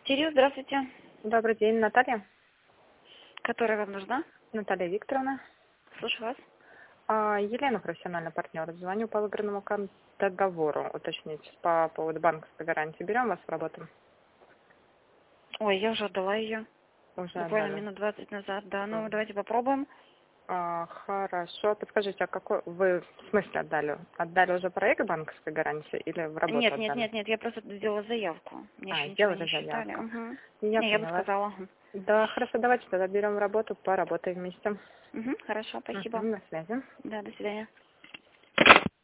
Кирилл, здравствуйте. Добрый день, Наталья. Которая вам нужна? Наталья Викторовна. Слушаю вас. Елена, профессиональный партнер. Звоню по выигранному договору уточнить по поводу банковской гарантии. Берем вас в работу? Ой, я уже отдала ее. Уже Буквально отдали. минут 20 назад. Да, ну давайте попробуем. Хорошо. Подскажите, а какой вы в смысле отдали? Отдали уже проект банковской гарантии или в работу Нет, нет, отдали? нет, нет, я просто сделала заявку. Мне еще ничего Сделали не считали. заявку. Угу. Я Не, я бы поняла. сказала. Да, хорошо, давайте тогда берем в работу, поработаем вместе. Угу, хорошо, спасибо. На связи. Да, до свидания.